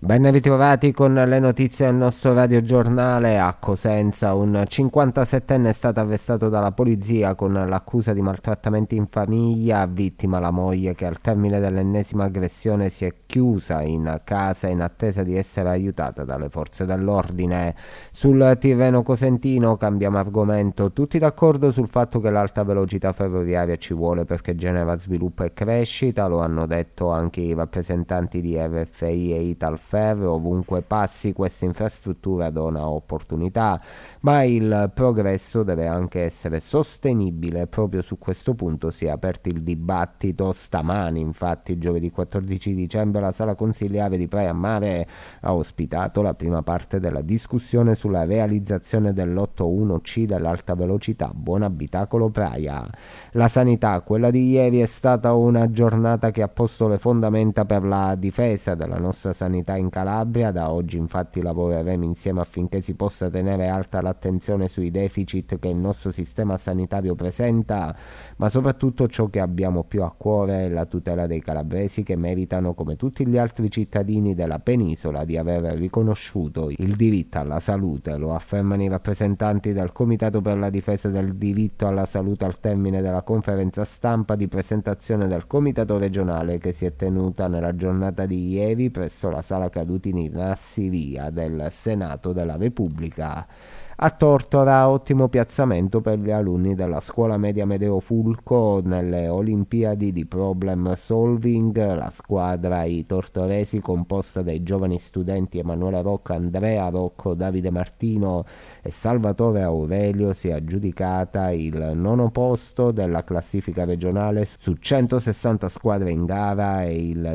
Ben ritrovati con le notizie del nostro radiogiornale. A Cosenza un 57enne è stato arrestato dalla polizia con l'accusa di maltrattamenti in famiglia. Vittima la moglie, che al termine dell'ennesima aggressione si è chiusa in casa in attesa di essere aiutata dalle forze dell'ordine. Sul Tirreno cosentino cambiamo argomento. Tutti d'accordo sul fatto che l'alta velocità ferroviaria ci vuole perché genera sviluppo e crescita. Lo hanno detto anche i rappresentanti di RFI e Italferro. Ovunque passi questa infrastruttura dona opportunità, ma il progresso deve anche essere sostenibile. Proprio su questo punto si è aperto il dibattito stamani. Infatti giovedì 14 dicembre la sala consiliare di Praia Mare ha ospitato la prima parte della discussione sulla realizzazione dell'81C dell'alta velocità Buon Abitacolo Praia. La sanità, quella di ieri, è stata una giornata che ha posto le fondamenta per la difesa della nostra sanità in Calabria. Da oggi infatti lavoreremo insieme affinché si possa tenere alta l'attenzione sui deficit che il nostro sistema sanitario presenta, ma soprattutto ciò che abbiamo più a cuore è la tutela dei calabresi, che meritano, come tutti gli altri cittadini della penisola, di aver riconosciuto il diritto alla salute. Lo affermano i rappresentanti del Comitato per la difesa del diritto alla salute al termine della conferenza stampa di presentazione del Comitato regionale che si è tenuta nella giornata di ieri presso la sala Cadutini Nassivia del Senato della Repubblica. A Tortora, ottimo piazzamento per gli alunni della scuola media Medeo Fulco nelle Olimpiadi di Problem Solving. La squadra, i tortoresi, composta dai giovani studenti Emanuele Rocca, Andrea Rocco, Davide Martino e Salvatore Aurelio, si è aggiudicata il 9° posto della classifica regionale su 160 squadre in gara e il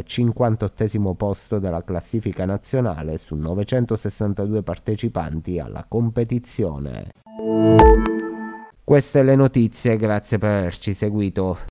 58° posto della classifica nazionale su 962 partecipanti alla competizione. Queste le notizie, grazie per averci seguito.